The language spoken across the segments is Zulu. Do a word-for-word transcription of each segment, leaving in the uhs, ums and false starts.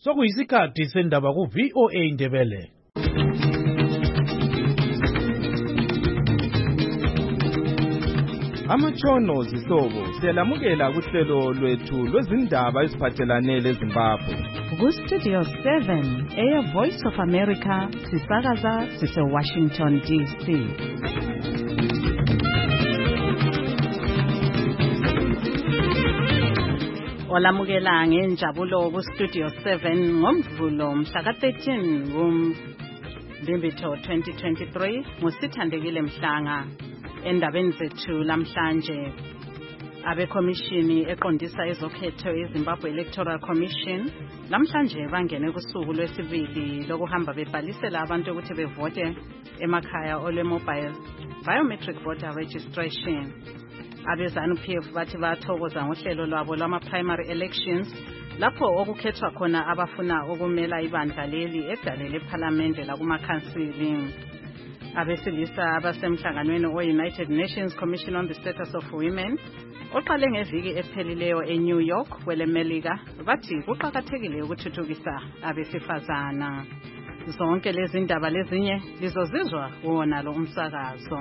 Sokuyisikhathi sendaba ku V O A Indebele. Amatshono zihlobo siyalamukela kuhlelo lwethu lwezindaba eziphathelane leZimbabwe. Ku Studio seven, Air Voice of America, sisakaza sise Washington D C. Olamukela ngenjabulo ku Studio seven ngomvulo mhla ka thirteen kuMbimbithi twenty twenty-three ngusithandekile Mhlanga. Endabeni zethu lamhlanje abekhomishini eqondisa ezokhetho eZimbabwe Electoral Commission lamhlanje bangene kusuku lwesibili lokuhamba bebhalisela abantu ukuthi bevote emakhaya ole mobile biometric voter registration. Abezanu P F bathi bathokoza ngohlelo lwabo lwama primary elections lapho okukhethwa khona abafuna ukumela ibandla leli edalele eParliament la kuma council. Abesilisa abasemhlanganweni we-United Nations Commission on the Status of Women oqale ngeviki ephelileyo eNew York kwelemelika bathi kuqakathekile ukuthuthukisa abesifazana. Zonke lezi ndaba lezinye lizozizwa wona lo umsakazo.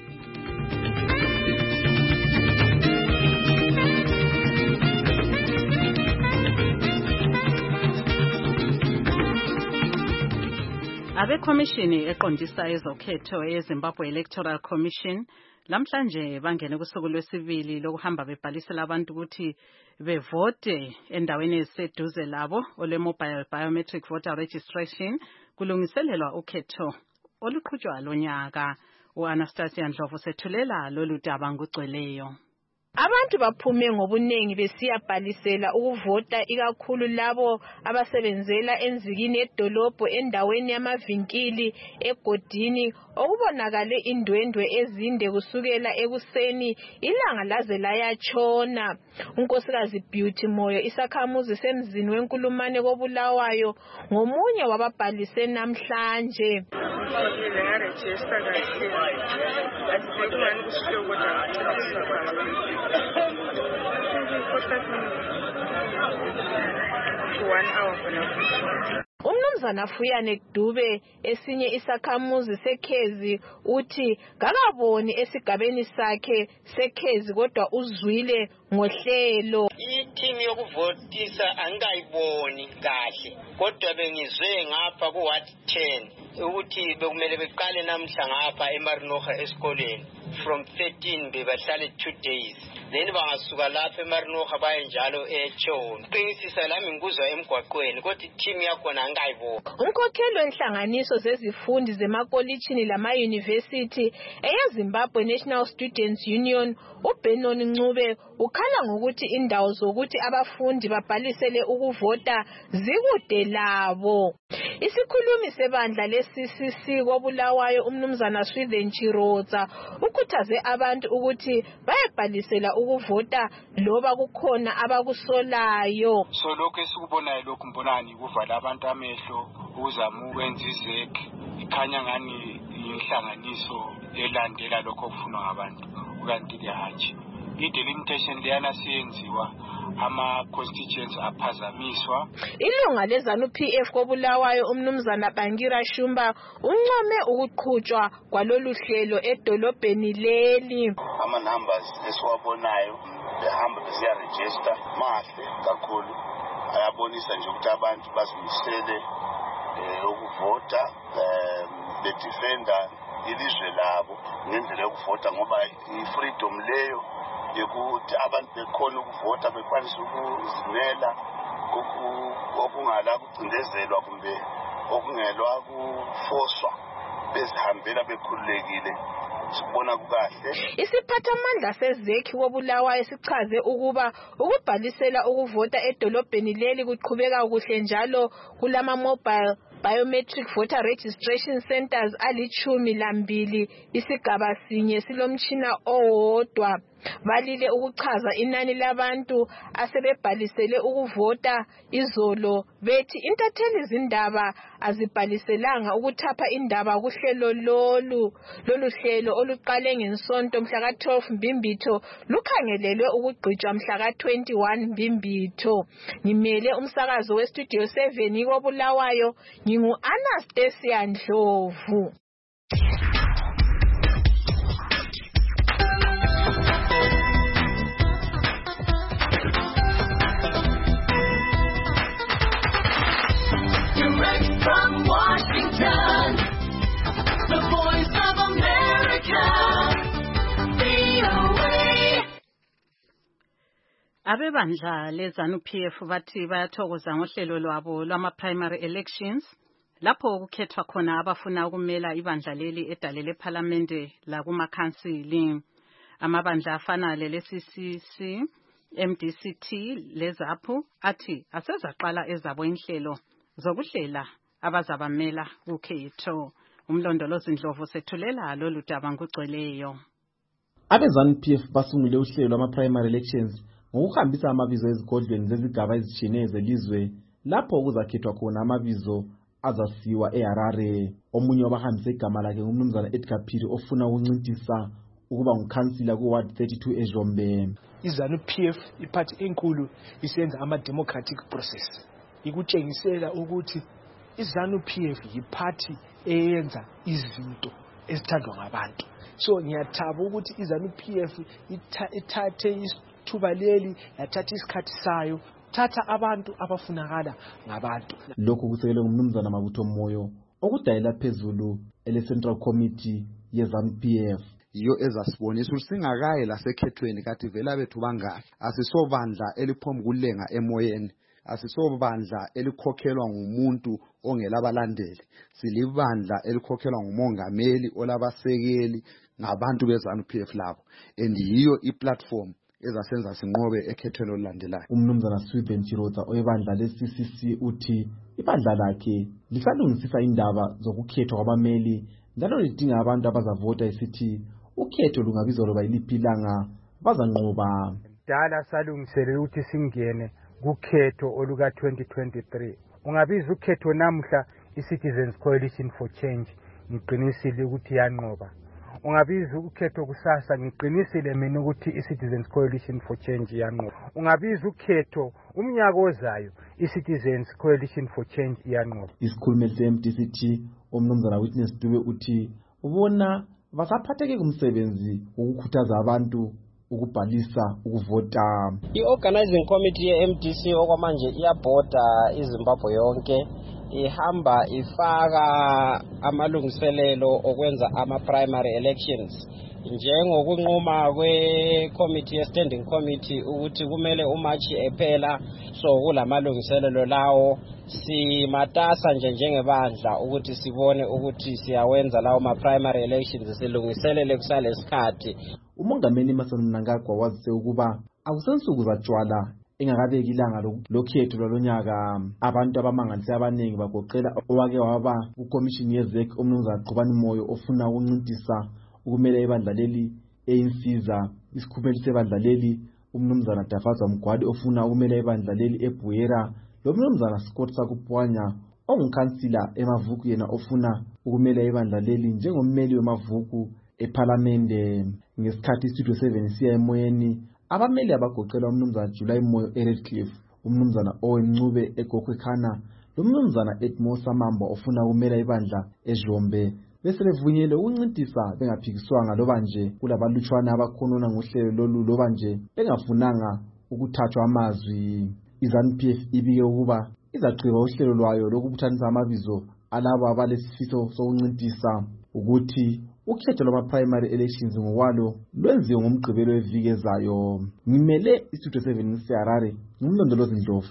Abekhomishini eqondisa ezokhetho eZimbabwe Electoral Commission lamhlanje bangene kusuku lwesibili lokuhamba bebhalisela abantu ukuthi bevote endaweni eziseduze labo ole mobile biometric voter registration kulungiselelwa ukhetho oluqhutshwa lonyaka. uAnastasia Ndlovu sethulela lolu daba ngugcweleyo. Abantu baphume ngobunengi besiyabhalisela ukuvota ikakhulu labo abasebenzela enzikini edolobho endaweni yamavinkili egodini okubonakale indwendwe ezinde kusukela ekuseni ilanga laze layatshona. Unkosikazi Beauty Moyo isakhamuzi semzini wenkulumane koBulawayo ngomunye wababhalise namhlanje. Umnumzana Fuyane Dube esinye isakhamuzi seKhezi uthi kakaboni esigabeni sakhe seKhezi kodwa uzwile ngohlelo. Iteam yokuvotisa angayiboni kahle kodwa bengizwe ngapha ku Ward ten ukuthi bekumele beqale namhla ngapha eMarinoha esikoleni from thirteen bebahlale two days then bangasuka lapha eMarinoha baye njalo eChona. Qinisisa lami ngikuzwa emgwaqweni kodwa team yakhona angayibona. Umkhokheli wenhlanganiso zezifundi zemakolitshini lama university eyeZimbabwe National Students Union uBenon Ncube ukhala ngokuthi indawo zokuthi abafundi babhalisele ukuvota zikude labo. Isikhulumi sebandla le-C C C koBulawayo umnumzana Swithen Chiroza ukhuthaze abantu ukuthi bayabhalisela ukuvota loba kukhona abakusolayo. So lokho esikubonayo lokhu mbonani kuvala abantu amehlo ukuzama ukwenza izekhe ikhanya ngani inhlanganiso elandela lokho okufunwa ngabantu ukanti liyahatshi. I-delimitation liyana siyenziwa ama constituents aphazamiswa. Ilunga lezanu P F koBulawayo umnumzana Bangira Shumba uncome ukuqhutshwa kwalolu hlelo edolobheni leli. Ama numbers esiwabonayo behamba besiya register mahle kakhulu ayabonisa nje ukuthi abantu bazimisele ukuvota bedefenda ilizwe labo ngendlela yokuvota ngoba i-freedom leyo yokuthi abantu bekhona ukuvota bekwanisa ukuzimela okungala kucindezelwa kumbe okungelwa kufoswa bezihambela bekhululekile sibona kukahle. Isiphathamandla sezekhi koBulawayo sichaze ukuba ukubhalisela ukuvota edolobheni leli kuqhubeka kuhle njalo kulama mobile biometric voter registration centers alichumi lambili isigaba sinye silomtshina owodwa. balile ukuchaza inani labantu asebebhalisele ukuvota izolo bethi intatheli izindaba azibhaliselanga ukuthapha indaba kuhlelo lolu lolu hlelo oluqale ngensonto mhla ka twelve Mbimbitho lukhangelelwe ukugqitshwa mhla ka twenty-one Mbimbitho. Ngimele umsakazo we Studio seven koBulawayo, ngingu Anastasia Ndlovu. From Washington, the voice of America, V O A. Abebandla leZANU-P F bathi bayathokoza ngohlelo lwabo lwama-primary elections lapho kukhethwa khona abafuna ukumela ibandla leli edale lephalamende lakumakhansili. Amabandla afana lele-C C C, M D C T leZAPU athi asezaqala ezabo inhlelo zokuhlela abazabamela kukhetho. Umlondolozi Ndlovu sethulela lolu daba ngugcweleyo. AbeZANU-P F basungule uhlelo lwama-primary elections ngokuhambisa amabizo ezigodlweni zezigaba ezitshiyeneyo zelizwe lapho kuzakhethwa khona amabizo azasiwa eHarare. Omunye wabahambisa igama lakhe ngumnumzana Edgar Phiri ofuna ukuncintisa ukuba ngukhansila ku-Ward thirty-two eZombe. iZANU-P F iphathi enkulu isenza ama-democratic process. Ikutshengisela ukuthi iZANU-P F yiphathi eyenza izinto ezithandwa ngabantu. So ngiyathaba ukuthi iZANU-P F ithathe ithuba leli yathatha isikhathi sayo thatha abantu abafunakala ngabantu. Lokhu kusekelwe ngumnumzana Mabutho Moyo okudayela phezulu ele-Central Committee yeZANU-P F. Iyo ezasibonisa ukuthi singakaye lasekhethweni kathi vela bethu bangaki asisobandla eliphomba kulenga emoyeni, asisobandla elikhokhelwa ngumuntu ongelabalandeli, silibandla elikhokhelwa ngumongameli olabasekeli ngabantu beZANU-P F labo, and yiyo iplatform ezasenza sinqobe ekhethweni olulandelayo. Umnumzana Sweben Chirota oyebandla le-C C C uthi ibandla lakhe lisalungisisa indaba zokukhethwa kwabameli njalo lidinga abantu abazavota isithi ukhetho lungabizwa loba yiliphi ilanga bazanqoba. Dala salungisele ukuthi singene kukhetho oluka twenty twenty-three. Ungabiza ukhetho namhla iCitizens Coalition for Change ngiqinisile ukuthi yanqoba. Ungabiza ukhetho kusasa ngiqinisile mina ukuthi iCitizens Coalition for Change yanqoba. Ungabiza ukhetho umnyaka ozayo iCitizens Coalition for Change yanqoba. Isikhulumeli se-M D C T umnumzana Witness Dube uthi ubona basaphatheke kumsebenzi ukukhuthaza abantu ukubhalisa ukuvota. I-organizing committee ye-M D C okwamanje iyabhoda iZimbabwe yonke, ihamba ifaka amalungiselelo okwenza ama-primary elections njengokunquma kwe-committee ye-standing committee ukuthi kumele uMachi ephela. So kulamalungiselelo lawo simatasa nje njengebandla ukuthi sibone ukuthi siyawenza lawo ma-primary elections silungiselele kusalesikhathi. Umongameli Emmerson Mnangagwa wazise ukuba akusensuku zatshwala engakabeki ilanga lokhetho lwalonyaka. Abantu abamangalisi abaningi bagoqela owake waba kukomishini yeZEC umnumzana Qhubani Moyo ofuna ukuncintisa ukumela ibandla leli eyinsiza. Isikhulumeli sebandla leli umnumzana Dafaza Mgwadi ofuna ukumela ibandla leli eBuyera, lo mnumzana Scott Sakupwanya ongukhansila eMavuku yena ofuna ukumela ibandla leli njengommeli weMavuku ePhalamende. Ngesikhathi iStudio seven siya emoyeni abameli abagoqela umnumzana July Moyo eRedcliffe, umnumzana Owen Ncube eGokhwekhana, lo mnumzana Edmo Samamba ofuna ukumela ibandla eZombe bese bevunyelwe ukuncintisa bengaphikiswanga loba nje kulabalutshwana abakhonona ngohlelo lolu loba nje bengafunanga ukuthathwa amazwi. iZANU-P F ibike ukuba izagqiba uhlelo lwayo lokubuthanisa amabizo alabo abalesifiso sokuncintisa ukuthi ukhetho lwama-primary elections ngokwalo lwenziwe ngomgqibelo weviki ezayo. Ngimele iStudio seven seHarare, ngumlondolozi Ndlovu.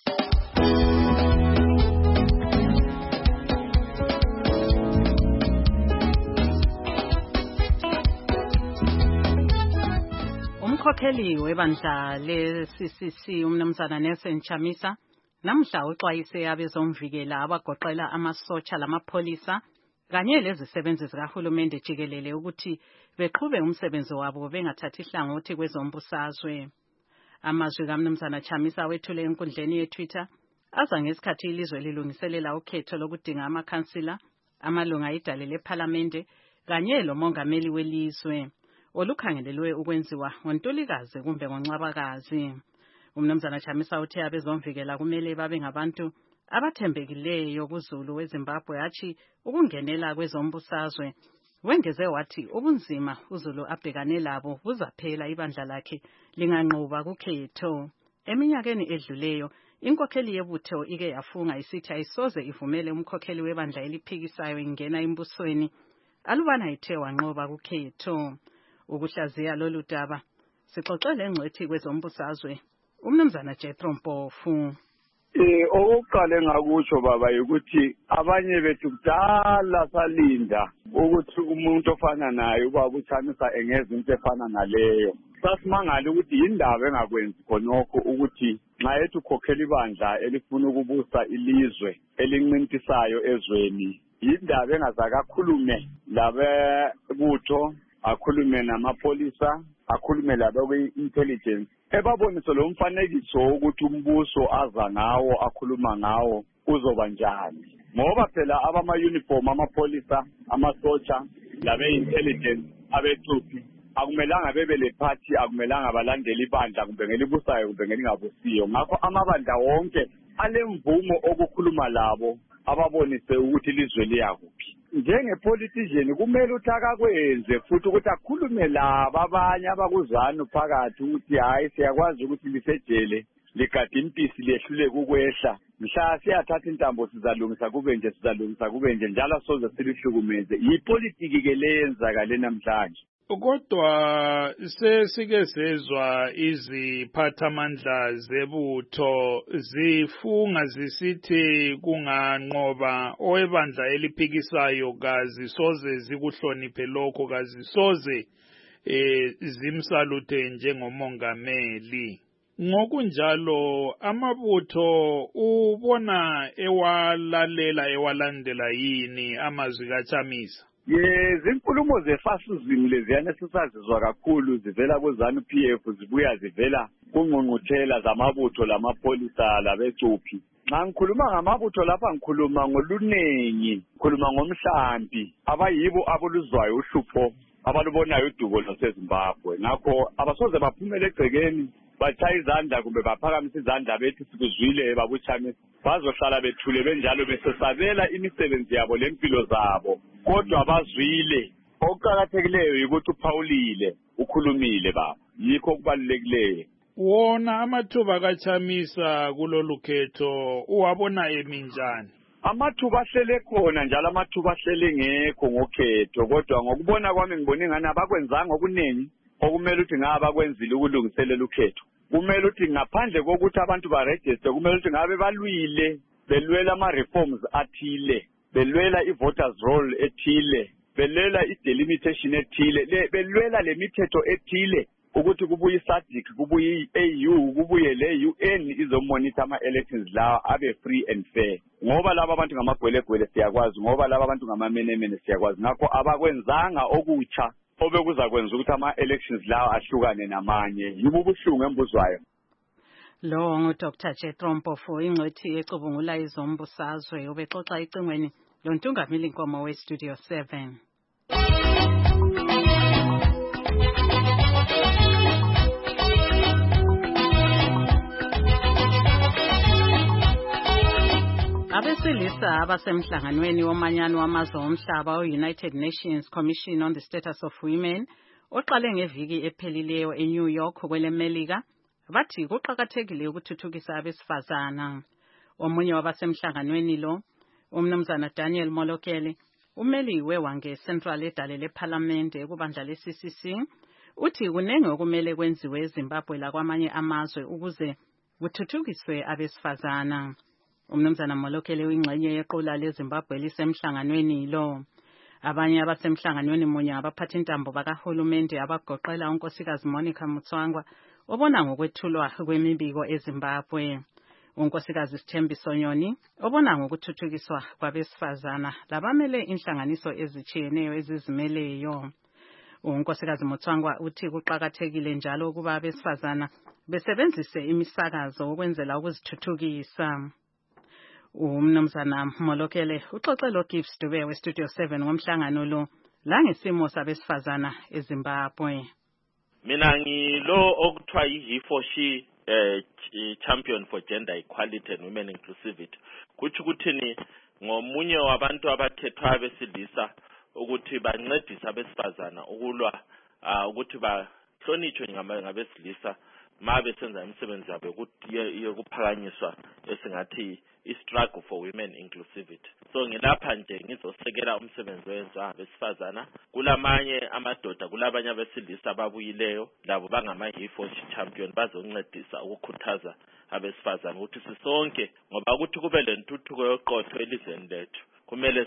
Umkhokheli webandla le-C C C umnumzana Nelson Chamisa namhla uxwayise abezomvikela abagoqela amasotsha lamapholisa kanye lezisebenzi zikahulumende jikelele ukuthi beqhube umsebenzi wabo bengathathi ihlangothi kwezombusazwe. Amazwi kaMnumzana Chamisa wethule enkundleni yeTwitter aza ngesikhathi ilizwe lilungiselela ukhetho lokudinga amakhansila, amalunga idale lePhalamende kanye lomongameli welizwe olukhangelelwe ukwenziwa ngoNtulikazi kumbe ngoNcwabakazi. UMnumzana Chamisa uthe abezomvikela kumele babe ngabantu abathembekileyo kuZulu weZimbabwe athi ukungenela kwezombusazwe. Wengeze wathi ubunzima uZulu abhekane labo buzaphela ibandla lakhe linganqoba kukhetho. Eminyakeni edluleyo inkokheli yebutho ike yafunga isithi ayisoze ivumele umkhokheli webandla eliphikisayo ingena embusweni alubana ithe wanqoba kukhetho. Ukuhlaziya lolu daba sixoxele engcwethi kwezombusazwe uMnumzana Jethro Mpofu. Eh okuqala engakutsho baba ukuthi abanye bethu kudala salinda ukuthi umuntu ofana naye ubaba uChamisa engeza into efana naleyo. Sasimangala ukuthi indaba engakwenzi khonokho ukuthi nxa ethu ukhokhela ibandla elifuna ukubusa ilizwe elincintisayo ezweni indaba engazakakhulume labebutho akhulume namapolisa akhulume labe-intelligence ebabonise lo mfanekiso ukuthi umbuso aza ngawo akhuluma ngawo uzoba njani ngoba phela abama-uniform amapolisa amasotsha labe-intelligence abethuphi akumelanga bebe le party akumelanga balandele ibandla kumbe ngelibusayo kumbe ngelingabusiyo ngakho amabandla wonke alemvumo okukhuluma labo ababonise ukuthi ilizwe liyakuphi. Njengepolitician kumele ukuthi akakwenze futhi ukuthi akhulume labo abanye abakuzana phakathi ukuthi hayi siyakwazi ukuthi lisejele ligade impisi lehluleke ukwehla mhla siyathatha intambo sizalungisa kube nje sizalungisa kube nje njalo soze silihlukumeze yipolitiki ke leyenzakale namhlanje. Kodwa sesike sezwa iziphathamandla zebutho zifunga zisithi kunganqoba owebandla eliphikisayo kazi soze zikuhloniphe lokho kazi soze eh zimsalute njengomongameli. Ngokunjalo amabutho ubona ewalalela ewalandela yini amazwi kaChamisa? Yes, inkulumo zefascism leziyana esisazizwa kakhulu zivela kuZANU P F zibuya zivela kungqungquthela zamabutho lamapolisa labecuphi. Nxa ngikhuluma ngamabutho lapha ngikhuluma ngolunengi, ngikhuluma ngomhlambi abayibo aboluzwayo uhlupho abalubonayo udubo lwaseZimbabwe. Ngakho abasoze baphumele egcekeni batshaya izandla kumbe baphakamisa izandla bethi sikuzwile babuChamisa bazohlala bethule benjalo besesabela imisebenzi yabo lempilo zabo kodwa bazwile. Okuqakathekileyo yikuthi uphawulile ukhulumile baba yikho kubalulekileyo. Wona amathuba kaChamisa kulolu khetho uwabona eminjani? Amathuba ahlele khona njalo amathuba ahlele ngekho ngokhetho kodwa ngokubona kwami ngibona ingane abakwenzanga okuningi okumele ukuthi ngaba kwenzile ukulungiselela ukhetho. Kumele ukuthi ngaphandle kokuthi abantu baregister kumele ukuthi ngabe balwile belwela ama reforms athile belwela i-voters roll ethile belwela i-delimitation ethile belwela lemithetho ethile ukuthi kubuye i-SADC kubuye i-A U kubuye le-U N izomonitor ama-elections lawa abe free and fair ngoba laba abantu ngamagwelegwele siyakwazi ngoba laba abantu ngamamenemene siyakwazi ngakho abakwenzanga okutsha obekuzakwenza ukuthi ama-elections lawa ahlukane namanye yibo ubuhlungu embuzwayo. Lo nguDr Jethro Mpofu ingcwethi ecubungula izombusazwe ubexoxa icingweni lontungameli inkomo weStudio seven. Abesilisa abasemhlanganweni womanyano wamazwe omhlaba o-United Nations Commission on the Status of Women oqale ngeviki ephelileyo eNew York kwelemelika bathi kuqakathekile ukuthuthukisa abesifazana. Omunye wabasemhlanganweni lo uMnumzana Daniel Molokele umeliwe wange Central edale leParliament ekubandla le-C C C uthi kunenge okumele kwenziwe eZimbabwe lakwamanye amazwe ukuze kuthuthukiswe abesifazana. UMnumzana Molokele uyingxenye yequla leZimbabwe lisemhlanganweni lo. Abanye abasemhlanganweni munye abaphatha intambo bakahulumende abagoqela unkosikazi Monica Mutswangwa obona ngokwethulwa kwemibiko eZimbabwe. unkosikazi Sithembiso Nyoni obona ngokuthuthukiswa kwabesifazana labamele inhlanganiso ezitshiyeneyo ezizimeleyo. Unkosikazi Motswangwa uthi kuqakathekile njalo ukuba abesifazana besebenzise imisakazo ukwenzela ukuzithuthukisa. Umnumzana Molokele uxoxe lo Gibbs Dube we Studio seven ngomhlangano lo la ngesimo sabesifazana eZimbabwe. Mina ngilo okuthiwa yi-he for she eh champion for gender equality and women inclusivity. Kuthi ukuthini ngomunye wabantu abakhethwa besilisa ukuthi bancedisa abesifazana ukulwa ukuthi bahlonitshwe ngabesilisa mabe senza imisebenzi yabo ukuthi yokuphakanyiswa esingathi i-struggle for women inclusivity. So ngilapha nje ngizosekela umsebenzi wenziwa abesifazana kulamanye amadoda kulabanye abesilisa ababuyileyo labo bangama-he for she champion bazoncedisa ukukhuthaza abesifazana ukuthi sisonke ngoba ukuthi kube lentuthuko yoqotho elizweni lethu kumele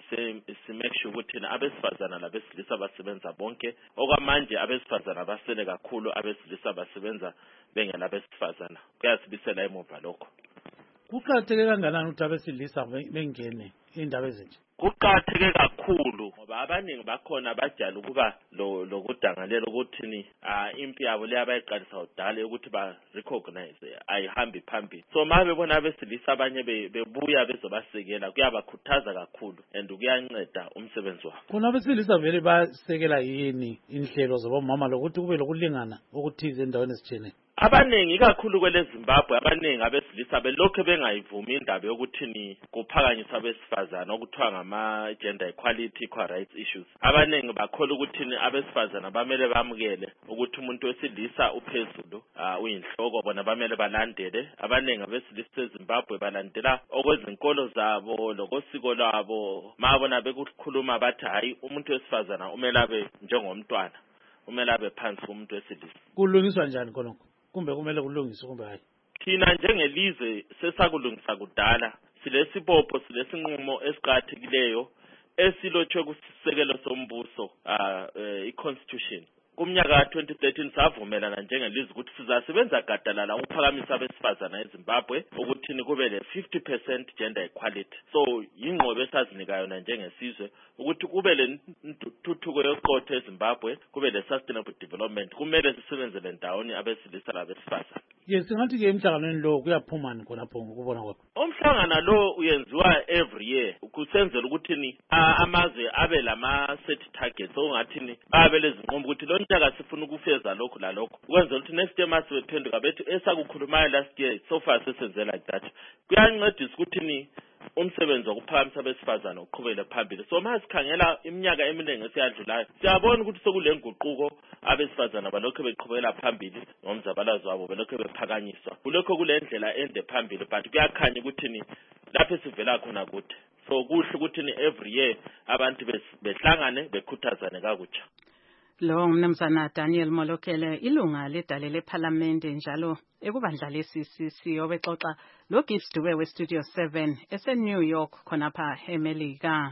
simake sure ukuthi abesifazana labesilisa basebenza bonke okwamanje abesifazana basele kakhulu abesilisa basebenza bengela abesifazana kuyasibisela emuva lokho. Kuqakatheke kangakanani ukuthi abesilisa bengene indaba ezinje? Kuqakatheke kakhulu ngoba abaningi bakhona bajala ukuba lo lokudangalela ukuthi ni impi yabo leyabayiqalisa udala ukuthi ba recognize ayihambi phambili. So mabe bona abesilisa abanye bebuya bezobasekela kuyabakhuthaza kakhulu and kuyanceda umsebenzi wabo. Khona abesilisa vele basekela yini inhlelo zabomama lokuthi kube lokulingana okuthize endaweni ezitshiyeneyo? Abaningi kakhulu kwele Zimbabwe abaningi abesilisa belokho bengayivumi indaba yokuthi ni kuphakanyiswa abesifazana okuthiwa ngama gender equality equal rights issues. Abaningi bakholwa ukuthi ni abesifazana bamele bamukele ukuthi umuntu wesilisa uphezulu uyinhloko bona bamele balandele. Abaningi abesilisa eZimbabwe balandela okwezinkolo zabo lokosiko lwabo mabona bekukhuluma bathi hayi umuntu wesifazana umele abe njengomntwana umele abe phansi komuntu wesilisa. Kulungiswa njani khonokho? Kumbe kumele kulungiswe kumbe hayi? Thina njengelizwe sesakulungisa kudala silesibopho silesinqumo esiqhathikileyo esilotshwe kusisekelo sombuso i-constitution. Kumnyaka twenty thirteen savumelana njengelizwe ukuthi sizasebenza gadalala ukuphakamisa abesifazana eZimbabwe ukuthi kube le fifty percent gender equality. So yingqobe esazinika yona njengesizwe ukuthi kube le ntuthuko yoqotho eZimbabwe kube le sustainable development kumele sisebenzele ndawoni abesilisa labesifazana. Yes, singathi ke emhlanganweni lo kuyaphumani khona pho ukubona kwakho. Umhlangano lo uyenziwa every year kusenzela ukuthi ni amazwe abe lama set targets ongathi ni abe lezinqomo ukuthi lo nyaka sifuna ukufeza lokho la lokho ukwenza ukuthi next year mase bephenduka bethu esakukhuluma last year so far sesenze like that kuyancedisa ukuthi ni umsebenzi wokuphakamisa abesifazana uqhubele phambili. So mase sikhangela iminyaka eminingi esiyadlulayo siyabona ukuthi sekulenguquko abesifazana balokho beqhubela phambili ngomzabalazo wabo belokho bephakanyiswa kulokho kulendlela ende phambili but kuyakhanya ukuthi ni lapho sivela khona kude. So kuhle ukuthi ni every year abantu behlangane bekhuthazane kakutsha. Lo mnumzana Daniel Molokele ilunga ledale leParliament njalo ekubandla le-C C C obexoxa lo Gibbs Dube we Studio seven ese New York khonapha eMelika.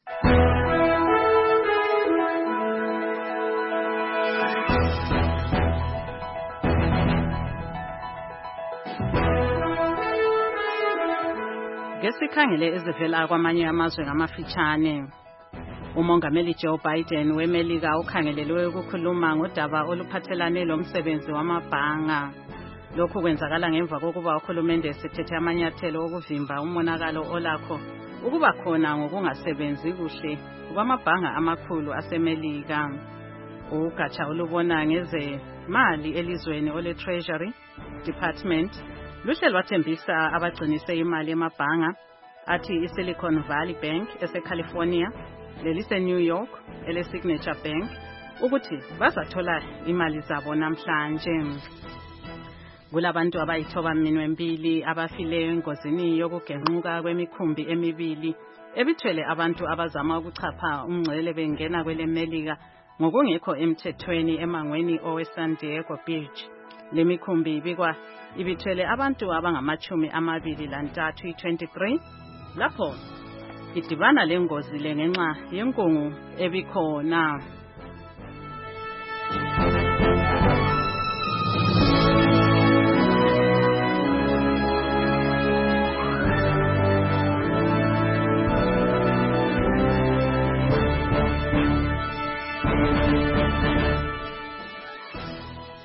Ngesikhangele ezivela kwamanye amazwe ngamafitshane. Umongameli Joe Biden weMelika ukhangelelwe ukukhuluma ngodaba oluphathelane lomsebenzi wamabhanga. Lokhu kwenzakala ngemva kokuba uhulumende esethethe amanyathelo okuvimba umonakalo olakho ukuba khona ngokungasebenzi kuhle kwamabhanga amakhulu aseMelika. Ugatsha olubona ngezemali elizweni ole Treasury Department luhle lwathembisa abagcinise imali emabhanga athi iSilicon Valley Bank eseCalifornia lelise New York ele Signature Bank ukuthi bazathola imali zabo namhlanje. Kulabantu abayithoba minwe mbili abafile engozini yokugenquka kwemikhumbi emibili ebithwele abantu abazama ukuchapha umngcele bengena kwele Melika ngokungekho emthethweni emangweni owe San Diego Beach. Lemikhumbi ibikwa ibithwele abantu abangamachumi amabili lantathu i-twenty-three lapho idibana lengozi le ngenxa yenkungu ebikhona.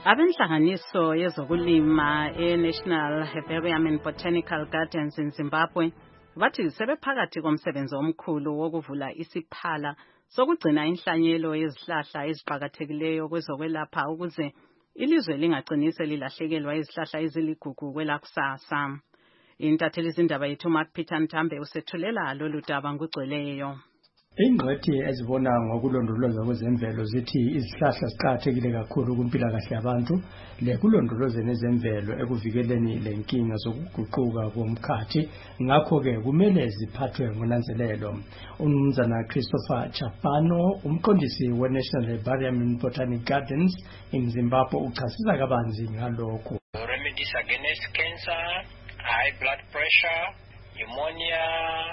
Abenhlanganiso yezokulima e-National Herbarium and Botanical Gardens in Zimbabwe bathi sebephakathi komsebenzi omkhulu wokuvula isiphala sokugcina inhlanyelo yezihlahla eziqhakathekileyo kwezokwelapha ukuze ilizwe lingagcini selilahlekelwa izihlahla eziligugu kwelakusasa. Intatheli izindaba yethu Mark Peter Ntambe usethulela lolu daba ngugcweleyo. Ingqethi ezibona ngokulondoloza kwezemvelo zithi izihlahla ziqhakathekile kakhulu kumpilakahle yabantu lekulondoloze nezemvelo ekuvikeleni lenkinga zokuguquka komkhathi, ngakho ke kumele ziphathwe ngonanzelelo. Umnumzana Christopher Chapano, umqondisi we-National Herbarium and Botanic Gardens in Zimbabwe, uchasisa kabanzi ngalokho. Remedies against cancer, high blood pressure, pneumonia,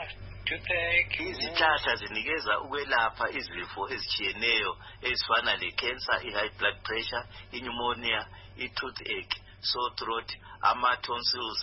izihlahla zinikeza ukwelapha izifo ezitshiyeneyo ezifana le-cancer, i-high blood pressure, i-pneumonia, i-toothache, sore throat, ama-tonsils,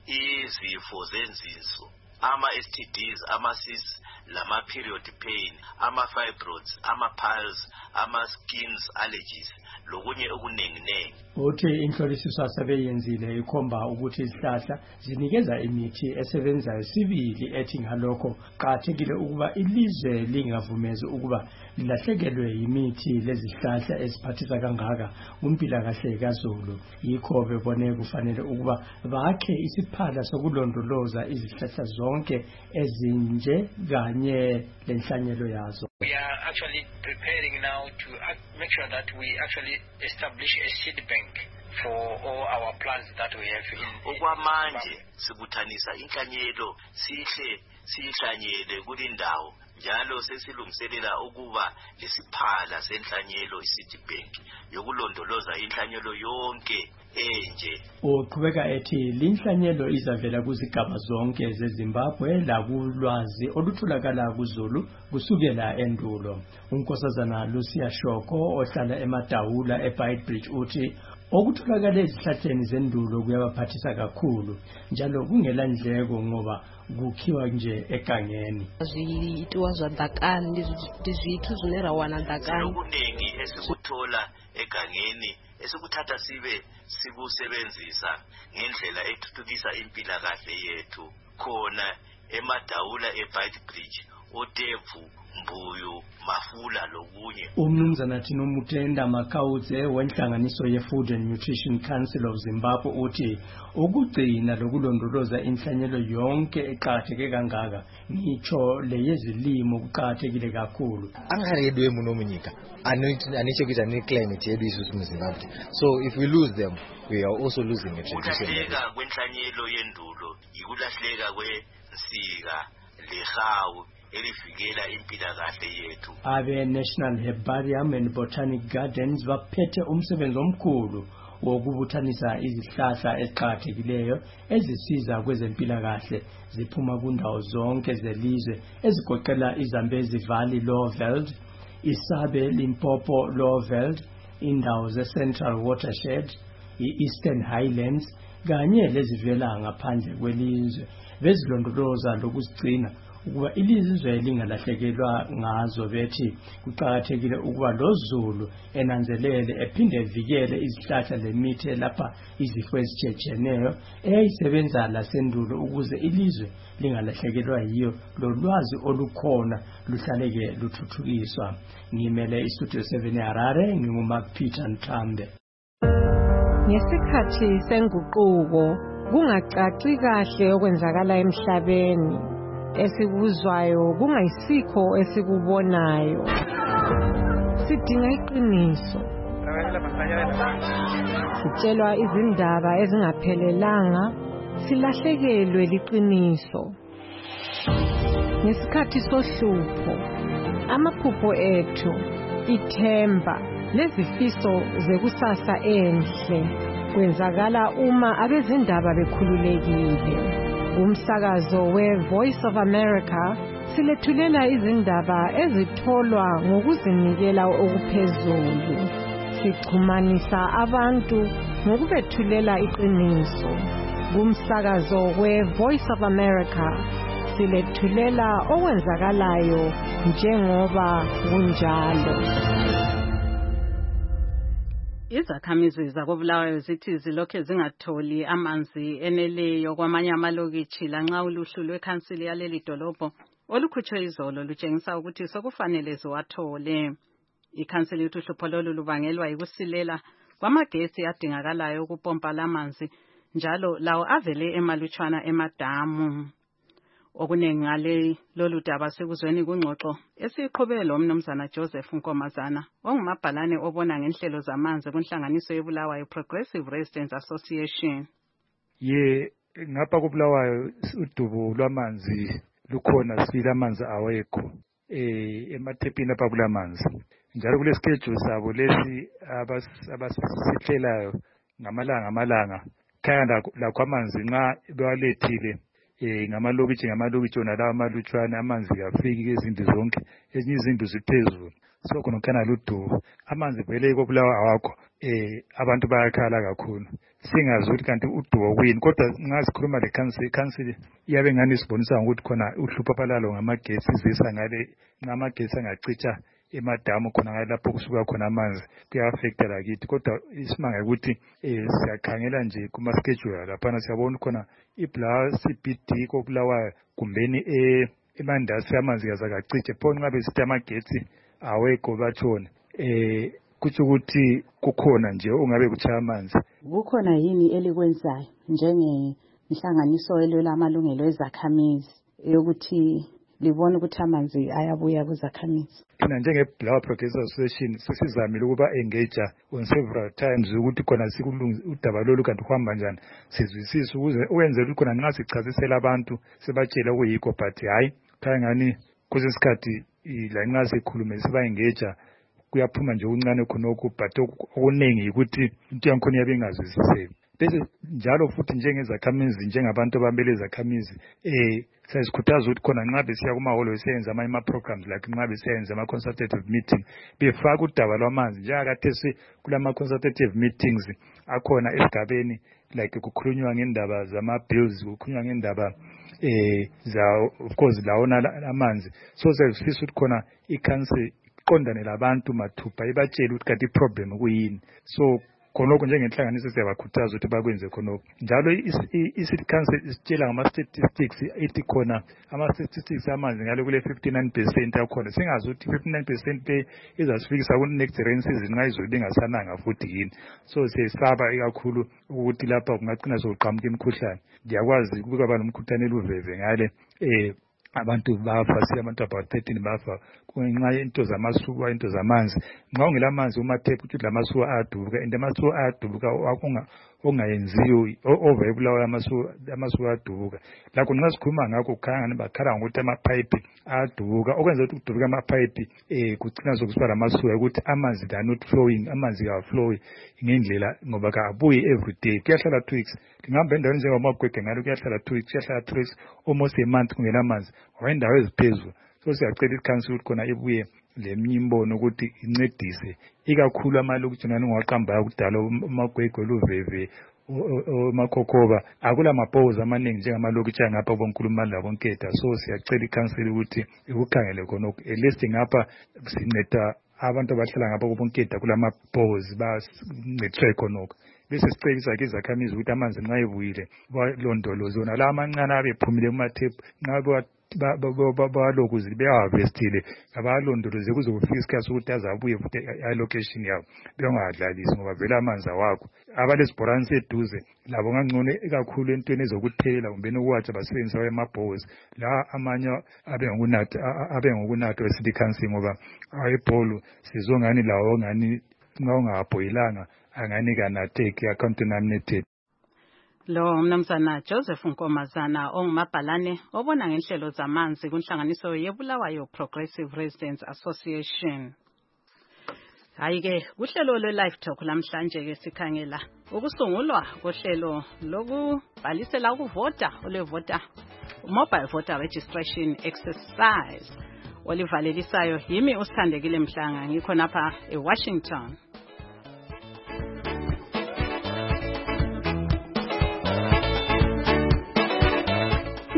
izifo zenzinso, ama-S T Ds, ama-cysts, lama-period pain, ama-fibroids, ama-piles, ama-skins allergies, lokunye okuningi-nengi. Uthi inhlolisiso asebeyenzile ikhomba ukuthi izihlahla zinikeza imithi esebenzayo sibili, ethi ngalokho qhathekile ukuba ilizwe lingavumezi ukuba lilahlekelwe yimithi lezihlahla eziphathisa kangaka kumpilakahle kaZulu. Yikho bebone kufanele ukuba bakhe isiphala sokulondoloza izihlahla zonke ezinje kanye lenhlanyelo yazo. We are actually preparing now to make sure that we actually establish a seed bank for all our plants that we have in. Okwamanje sibuthanisa inhlanyelo sihle sihlanyele kulindawo njalo sesilungiselela ukuba lesiphala senhlanyelo iseed bank yokulondoloza inhlanyelo yonke enje. Uqhubeka ethi linhlanyelo izavela kuzigaba zonke zeZimbabwe lakulwazi olutholakala kuZulu kusukela endulo. Unkosazana Lucia Shoko ohlala eMadawula eBaitbridge uthi okutholakala ezihlahleni zendulo kuyabaphathisa kakhulu njalo kungela ndleko ngoba kukhiwa nje egangeni. Zwiitwa zwa ḓakani ndi zwithu zwine ra wana ḓakani. Okuningi esikuthola egangeni esikuthatha sibe sikusebenzisa ngendlela ethuthukisa impilakahle yethu khona eMadawula eBaitbridge, uTefu, Mbuyu, Mafula lokunye. Umnumzana Thino Mutenda Makauze wenhlanganiso ye-Food and Nutrition Council of Zimbabwe uthi ukugcina lokulondoloza inhlanyelo yonke eqhatheke kangaka ngitsho leyezilimo kuqhathekile kakhulu. Angaredwe munomunyika anichekuita neclimate yedu isusu muZimbabwe. So if we lose them, we are also losing a tradition. Ukulahleka kwenhlanyelo yendulo yikulahleka kwensika lehawu elivikela impilakahle yethu. Abe National Herbarium and Botanic Gardens baphethe umsebenzi omkhulu wokubuthanisa izihlahla eziqhakathekileyo ezisiza kwezempilakahle ziphuma kundawo zonke zelizwe ezigoqela iZambezi Valley Lowveld, Isabe Limpopo Lowveld, indawo ze-Central Watershed, i-Eastern Highlands kanye lezivela ngaphandle kwelizwe bezilondoloza lokuzigcina ukuba ilizwe lingalahlekelwa ngazo. Bethi kuqhakathekile ukuba loZulu enanzelele ephinde evikele izihlahla lemithi lapha izifo ezitshiyeneyo eyayisebenza lasendulo ukuze ilizwe lingalahlekelwa yiyo lolwazi olukhona luhlaleke luthuthukiswa. Ngimele iStudio seven eHarare, nginguMark Peter Ntambe. Ngesikhathi senguquko kungacaci kahle okwenzakala emhlabeni, esikuzwayo kungayisikho esikubonayo. Sidinga iqiniso. Sitshelwa izindaba ezingaphelelanga, silahlekelwe liqiniso. Ngesikhathi sohlupho, amaphupho ethu, ithemba lezifiso zekusasa enhle kwenzakala uma abezindaba bekhululekile. Umsakazo we-Voice of America silethulela izindaba ezitholwa ngokuzinikela okuphezulu. Sixhumanisa abantu ngokubethulela iqiniso. Kumsakazo we-Voice of America silethulela okwenzakalayo njengoba kunjalo. Izakhamizi zakobulawayo zithi zilokhe zingatholi amanzi eneleyo kwamanye amalokitshi lanxa uluhlu lwekhansili yaleli dolobho olukhutshwe izolo lutshengisa ukuthi sokufanele ziwathole. Ikhansili ithi uhlupho lolu lubangelwa yikusilela kwamagesi adingakalayo ukupompa lamanzi njalo lawo avele emalutshwana emadamu. Okuningi ngale lolu daba sekuzweni kungxoxo esiqhubele lo mnumzana Joseph Nkomazana ongumabhalane obona ngenhlelo zamanzi kunhlanganiso yebulawayo Progressive Residents Association. Ye ngapha kubulawayo udubo lwamanzi lukhona sibili amanzi awekho eh emathepini lapha kulamanzi njalo kule schedule sabo lesi abasihlelayo ngamalanga amalanga khaya lakho amanzi nxa bewalethile eh ngamalokitshi ngamalokitshi ona lawa amalutshwana amanzi kafiki izindlu zonke ezinye izindlu ziphezulu so khona kana ludubo amanzi vele kobulawa awakho eh abantu bayakhala kakhulu singazi ukuthi kanti udubo kuyini kodwa nxa sikhuluma le council council iyabe ngani sibonisa ukuthi khona uhlupho palalo ngamagesi izisa ngale ngamagesi angacitsha emadamu khona ngalapho kusuka khona amanzi kuya-affecta lakithi kodwa isimanga ukuthi eh siyakhangela nje kuma schedule lapha siyabona khona ibla C B D kobulawayo kumbeni eh emandasi amanzi kazakacice pho nxa besithi amagetsi awekho batshona eh kuthi ukuthi kukhona nje ungabe kuchaya amanzi. Kukhona yini elikwenzayo njengenhlanganiso elwela amalungelo ezakhamizi yokuthi libona ukuthi amanzi ayabuya kuzakhamizi? Thina njenge-Blawa Progressive Association sesizamile ukuba engage on several times ukuthi khona sikulungisa udaba lolu kanti uhamba njani sizwisise ukuze wenzele ukuthi khona nxa sichazisela abantu sibatshela okuyikho but hayi khaya ngani kusesikhathi la nxa sikhulume siba engage kuyaphuma nje uncane khonokho but okuningi ukuthi into yankhona yabe ingazwisiseki. Bese njalo futhi njengezakhamizi njengabantu abamele izakhamizi eh sesikhuthaza ukuthi khona nxa besiya kumaholo beseyenza ama programs like nxa beseyenza ama consultative meeting befaka udaba lwamanzi njengakathesi kulama consultative meetings akhona esigabeni like kukhulunywa ngendaba zama bills kukhulunywa ngendaba eh za of course lawona amanzi so sesifisa ukuthi khona i-council iqondane labantu mathupha ibatshela ukuthi kanti i-problem kuyini so khonokho njengenhlanganiso siyabakhuthaza ukuthi bakwenze khonokho njalo i-city council isitshela ngama-statistics ithi khona ama-statistics amanzi ngale kule fifty-nine percent akhona singazi ukuthi fifty-nine percent le izasifikisa ku-next rain season nxa izulu lingasananga futhi yini so siyesaba ikakhulu ukuthi lapha kungagcina sokuqhamuka imikhuhlane ngiyakwazi ukubaba nomkhuhlane eluveve ngale eh abantu bafa siya abantu about thirteen bafa kunxa into zamasuka into zamanzi nxa ungela amanzi umathephu ukuthi lamasuka ayadubuka and amasuka ayadubuka akunga ongayenziyo over ebulawa amasuka amasuka ayadubuka lakho nxa sikhuluma ngakho kukhanga nibakhala ngokuthi amapipe ayadubuka okwenza ukuthi kudubuka amapipe eh kugcina sokusiba lamasuka ukuthi amanzi are not flowing amanzi are flowing ngendlela ngoba kabuyi every day kuyahlala two weeks ngihamba endaweni njengomagwege ngalo kuyahlala two weeks kuyahlala three weeks almost a month kungela amanzi wendawo eziphezulu so siyacela i-council ukuthi khona ibuye leminye imbono ukuthi incedise ikakhulu amalokitshi nani ngiwaqambayo kudala umagwegwe luveve omakhokhoba akula mapose amaningi njengamalokitshi angapha bonkulunkulu labonketa so siyacela i-council ukuthi ikukhangele khonokho at least ngapha sinceda abantu abahlala ngapha bonketa kulamapose bancediswe khonokho bese sicebisa ke izakhamizi ukuthi amanzi nxa ebuyile balondoloze wona la amancane abephumile kumathephu nxa balokuzile beyaharvestile abalondoloze kuze kufike isikhathi sokuthi azabuye futhi allocation yabo bengadlalisi ngoba vele amanzi awakho abalesibhorane seduze labo ngangcono ikakhulu entweni ezokuthela kumbeni ukuwatsha basebenzisa amabhowezi la amanye abengokunatha abengokunatha we-city council ngoba ayebholu sizongani lawo ngani nxa ungabhoyilanga angani kanatheki acontaminated. Lo mnumzana Joseph Nkomazana ongumabhalane obona ngenhlelo zamanzi kunhlanganiso yebulawayo Progressive Residents Association. Hayike kuhlelo lwe live talk lamhlanje ke sikhangela ukusungulwa kohlelo lokubhalisela ukuvota olevota mobile voter registration exercise olivalelisayo yimi usithandekile Mhlanga ngikho napha eWashington.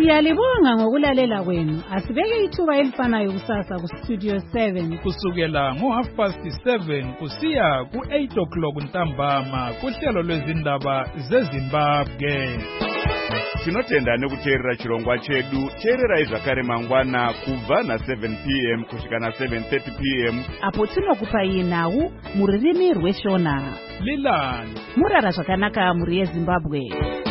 Siyalibonga ngokulalela kwenu. Asibeke ithuba elifanayo kusasa ku Studio seven kusukela ngo half past seven kusiya ku eight o'clock ntambama kuhlelo lwezindaba zeZimbabwe. Tinotenda nekuteerera chirongwa chedu. Teererai zvakare mangwana kubva na seven p m kusvika na seven thirty p m apo tinokupai nhau mururimi rweshona. Lilani murara zvakanaka muri yeZimbabwe.